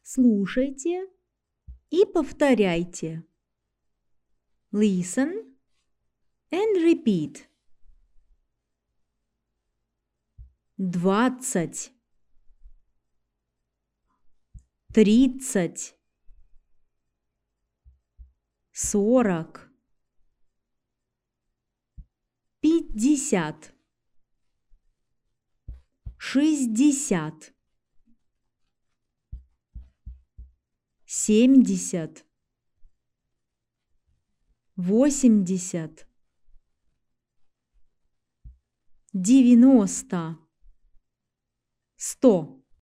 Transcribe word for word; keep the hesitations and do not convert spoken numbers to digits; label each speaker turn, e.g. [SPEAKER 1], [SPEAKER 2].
[SPEAKER 1] Слушайте и повторяйте. Listen and repeat. Двадцать. Тридцать. Сорок. Пятьдесят. Шестьдесят. Семьдесят. Восемьдесят. Девяносто. Сто.